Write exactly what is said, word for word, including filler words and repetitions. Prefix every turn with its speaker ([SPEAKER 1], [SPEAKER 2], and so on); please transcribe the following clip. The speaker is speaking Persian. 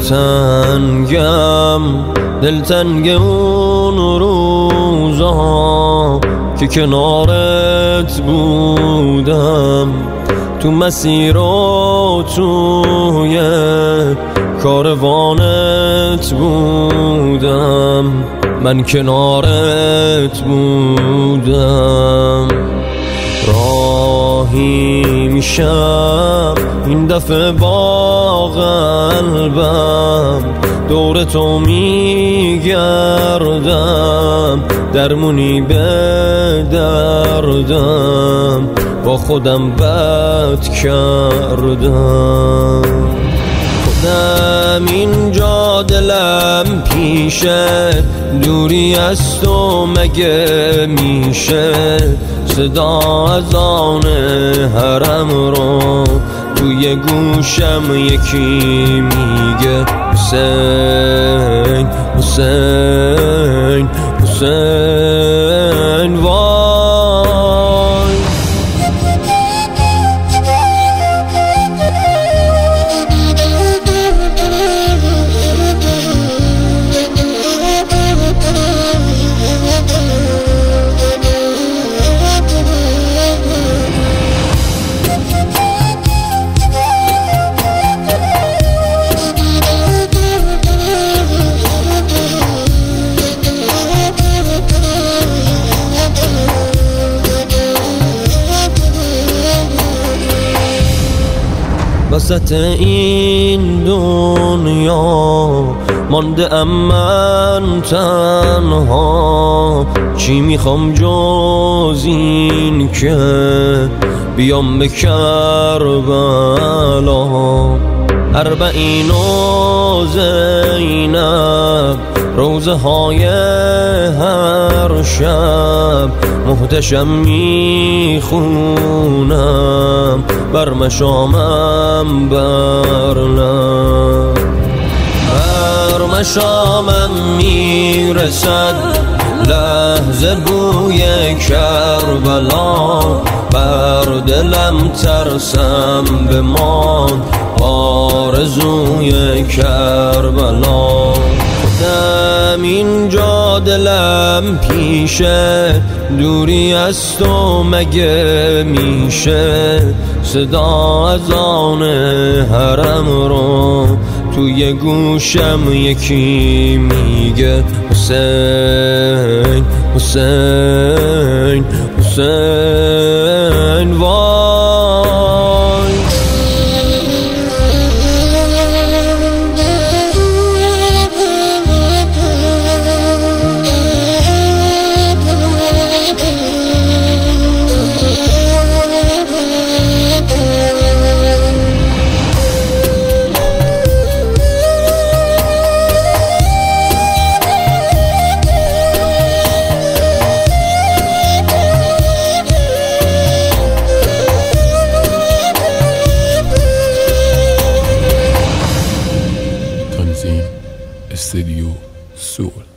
[SPEAKER 1] دلتنگم، دلتنگ اون روزها که کنارت بودم، تو مسیر و توی کاروانت بودم، من کنارت بودم. راهی میشم این دفعه با قلبم، دور تو میگردم، درمونی به دردم، با خودم بد کردم. خودم اینجا دلم پیشه، دوری از تو مگه میشه؟ صدا از آن حرم رو توی گوشم یکی میگه حسین حسین حسین. وای وسط این دنیا مانده ام من تنها، چی میخوام جز این که بیام به کربلا؟ اربعین و زینب روزه های هر شب، محتشم میخونم بر مشامم برنم، بر مشامم میرسد لحظه بوی کربلا، بر دلم ترسم بمان آرزوی کربلا. خودم اینجا دلم پیشه، دوری از تو مگه میشه؟ صدا از آن حرم رو توی گوشم یکی میگه حسین حسین حسین. وای
[SPEAKER 2] استدیو سول.